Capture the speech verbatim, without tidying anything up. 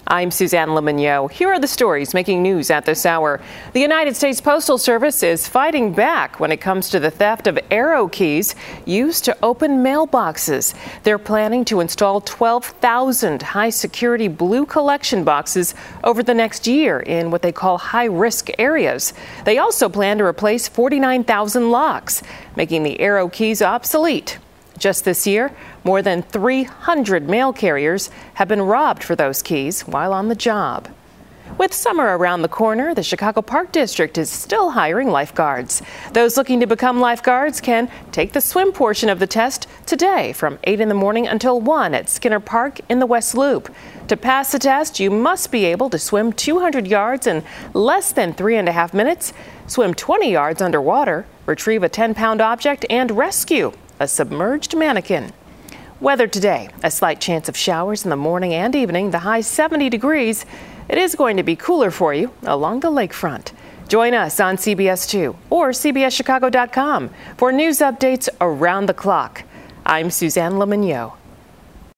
I'm Suzanne Le Mignot. Here are the stories making news at this hour. The United States Postal Service is fighting back when it comes to the theft of arrow keys used to open mailboxes. They're planning to install twelve thousand high-security blue collection boxes over the next year in what they call high-risk areas. They also plan to replace forty-nine thousand locks, making the arrow keys obsolete. Just this year, more than three hundred mail carriers have been robbed for those keys while on the job. With summer around the corner, the Chicago Park District is still hiring lifeguards. Those looking to become lifeguards can take the swim portion of the test today from eight in the morning until one at Skinner Park in the West Loop. To pass the test, you must be able to swim two hundred yards in less than three and a half minutes, swim twenty yards underwater, retrieve a ten pound object, and rescue a submerged mannequin. Weather today, a slight chance of showers in the morning and evening, the high seventy degrees. It is going to be cooler for you along the lakefront. Join us on C B S two or C B S Chicago dot com for news updates around the clock. I'm Suzanne Le Mignot.